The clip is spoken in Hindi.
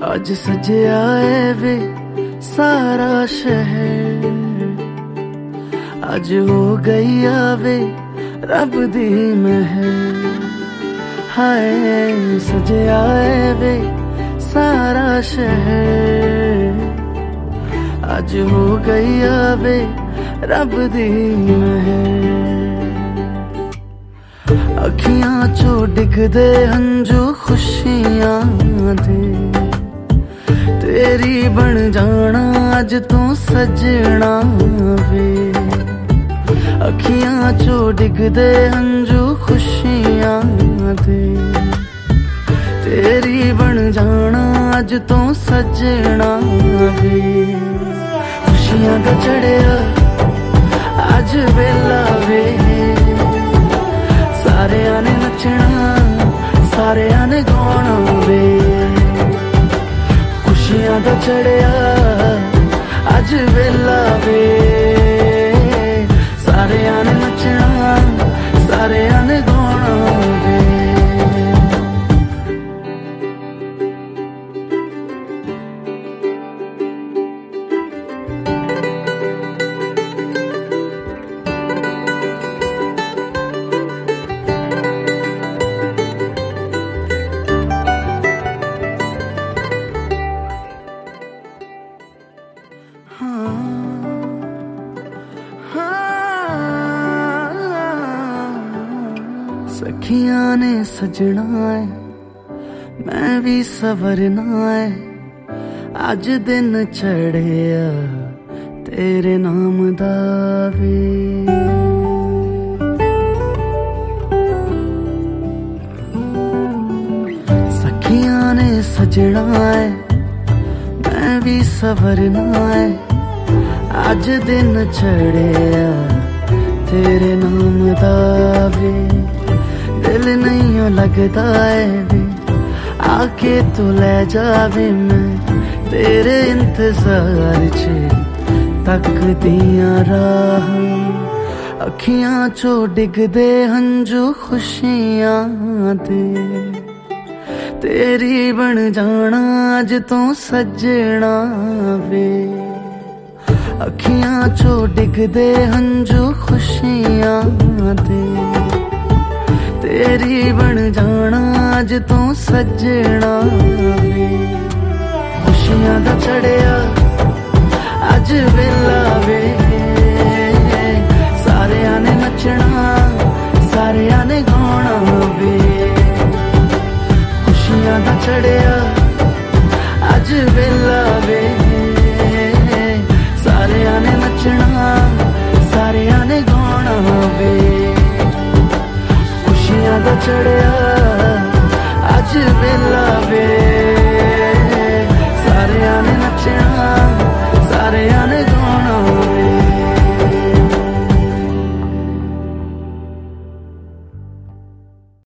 आज सजया है वे सारा शहर, आज हो गई आवे रब दी महर। हाय सजया है वे सारा शहर, आज हो गई आवे रब दी महर। अखियां चो डिगदे हंजू खुशियां दे, तेरी बन जाना अज तू सजना वे। अखियां चो डिगदे हंजू खुशियां दे, तेरी बन जाना अज तू सजना वे। खुशियां दा चढ़िया अज वेला वे, सारेयां ने नचना सारेयां ने गाना वे। खुशियां दा चढ़िया अज वेला वे, सारेयां ने नचना सारेयां ने गाना वे। सखियां ने सजना है मैं भी सवरना है, अज दिन चढ़िया तेरे नाम दा वे। सखियां ने सजना है मैं भी सवरना है, अज दिन चढ़िया तेरे नाम दा वे। दिल नहीं लगता है वे आके तू ले जावे, मैं तेरे इंतजार च तक दिया राह। अखियां चो डिगदे हंजू खुशियां दे, तेरी बन जाना अज तू सजना वे। अखियां चो डिगदे हंजू खुशियां दे, तेरी बन जाना अज तू सजना वे। खुशियां दा चढ़िया अज वेला वे, सारेयां ने नचना सारेयां ने गाना वे। खुशियां दा चढ़िया अज वेला वे, सारेयां ने नचना सारेयां ने गाना वे। खुशियां दा चढ़िया अज वेला वे।